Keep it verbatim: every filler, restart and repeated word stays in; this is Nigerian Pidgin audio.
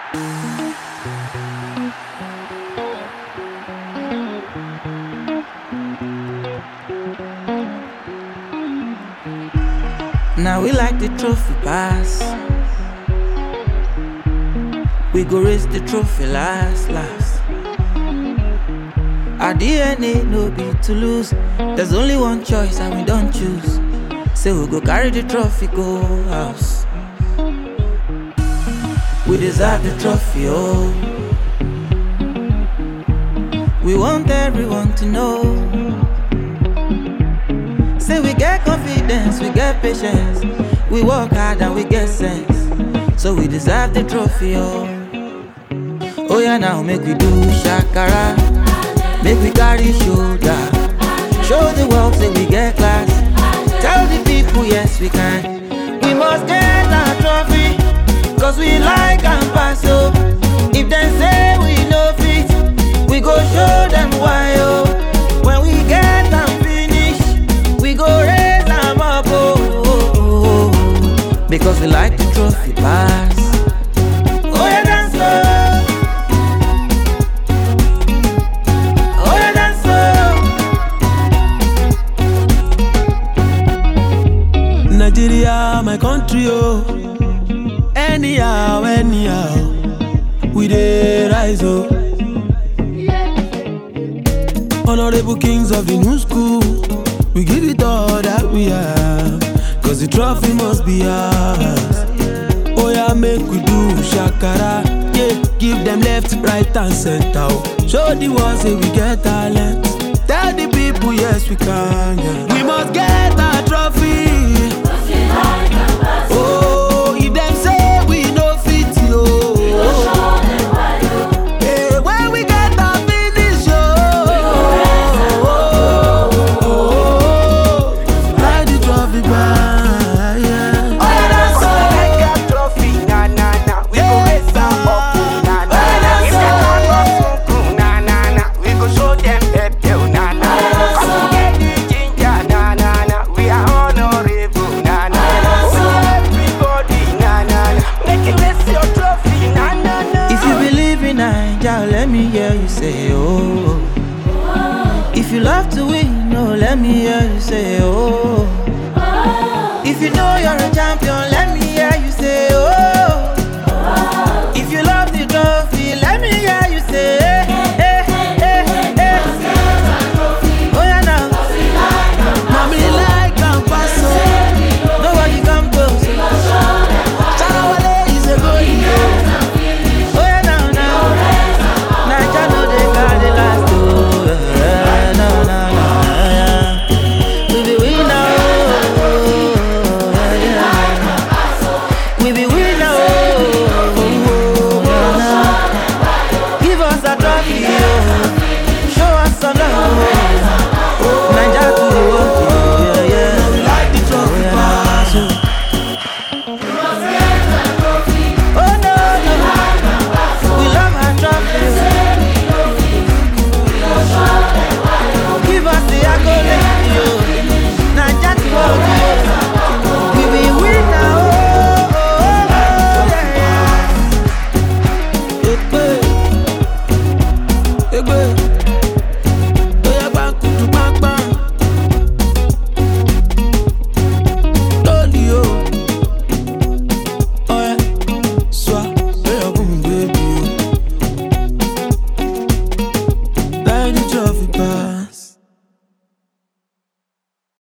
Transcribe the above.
Now we like the trophy pass. We go raise the trophy last, last. Our D N A no be to lose. There's only one choice and we don't choose. So we go carry the trophy, go house. We deserve the trophy, oh. We want everyone to know. Say we get confidence, we get patience. We work hard and we get sense. So we deserve the trophy, oh. Oh yeah, now make we do shakara. Make we carry shoulder. Show the world, say we get class. Tell the people, yes we can. We must get our trophy, cause we like and pass, oh. If them say we no fit, we go show them why, oh. When we get and finish, we go raise them up, oh, oh, oh, oh. Because we like the trophy pass. Oh yeah, dance slow. Oh yeah, dance slow. Nigeria, my country, oh. Anyhow, anyhow, we dey rise, oh. Honorable kings of the new school, we give it all that we have, cause the trophy must be ours. Oh yeah, make we do shakara, yeah. Give them left, right and center, oh. Show the world, say we get talent. Tell the people, yes we can, yeah. We must get our trophy. Oh, if them say we no fit, yo. Hey, when we get our finish, yo. Ride the trophy back, yeah. Oh, that's so like a trophy, na na na. We go raise them up, na na. If they can't go so na na na, we go show them pepe, na na. Cause we get the ginger, na na na. We are honorable, na na. We everybody, na na na. Make it raise your trophy, na na na. If you believe in Naija, let me hear you say, oh. If you love to win, no, let me hear you say, oh. If you know you're a champion, let